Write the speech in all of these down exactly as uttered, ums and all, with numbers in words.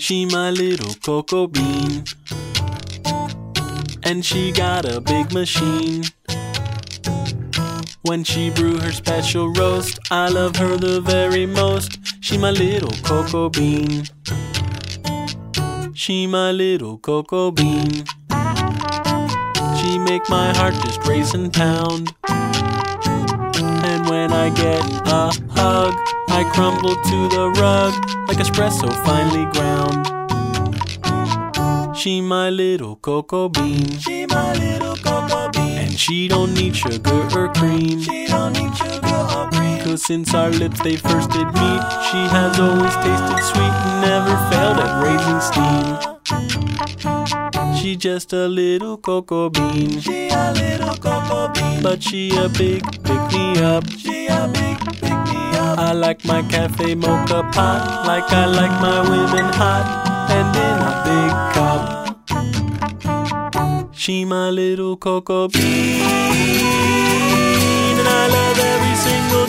She my little cocoa bean, and she got a big machine. When she brew her special roast, I love her the very most. She my little cocoa bean. She my little cocoa bean. She make my heart just race and pound. And when I get a hug, I crumble to the rug like espresso finely ground. She my little cocoa bean. She my little cocoa bean. And she don't need sugar or cream. She don't need sugar or cream. Cause since our lips they first did meet, she has always tasted sweet and never failed at raising steam. She just a little cocoa bean. She a little cocoa bean. But she a big pick-me-up. She a big pick-me-up. I like my cafe mocha pot, like I like my women hot, and in a big cup. She my little cocoa bean, and I love every single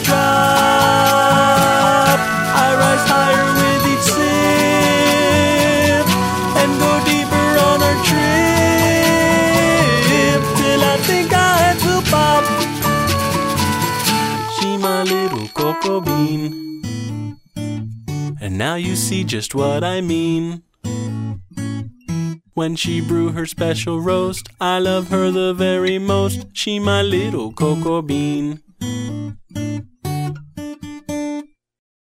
drop. I rise higher with each sip, and go deeper on our trip, till I think our heads will pop. She my little cocoa bean, and now you see just what I mean. When she brew her special roast, I love her the very most. She my little cocoa bean.